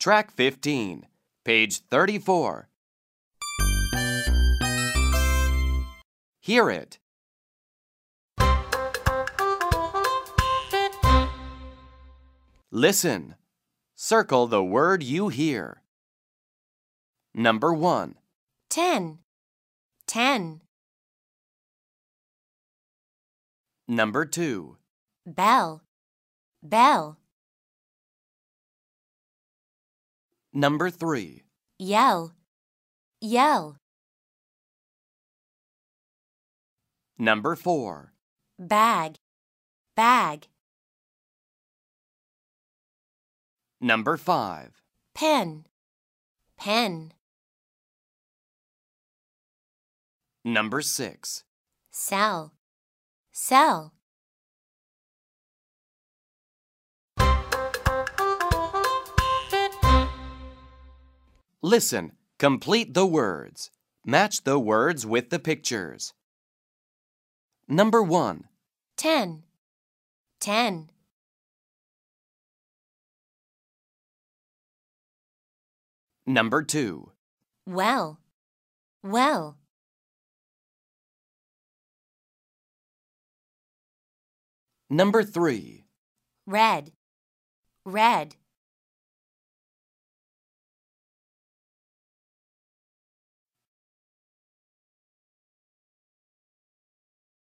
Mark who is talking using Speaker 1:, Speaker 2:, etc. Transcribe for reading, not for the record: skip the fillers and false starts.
Speaker 1: Track 15, page 34. Hear it. Listen. Circle the word you hear. Number 1.
Speaker 2: 10. 10.
Speaker 1: Number 2.
Speaker 2: Bell. Bell.
Speaker 1: Number 3.
Speaker 2: Yell. Yell.
Speaker 1: Number 4.
Speaker 2: Bag. Bag.
Speaker 1: Number 5.
Speaker 2: Pen. Pen.
Speaker 1: Number 6.
Speaker 2: Cell. Cell.
Speaker 1: Listen. Complete the words. Match the words with the pictures. Number 1.
Speaker 2: 10. 10.
Speaker 1: Number 2.
Speaker 2: Well. Well.
Speaker 1: Number 3.
Speaker 2: Red. Red.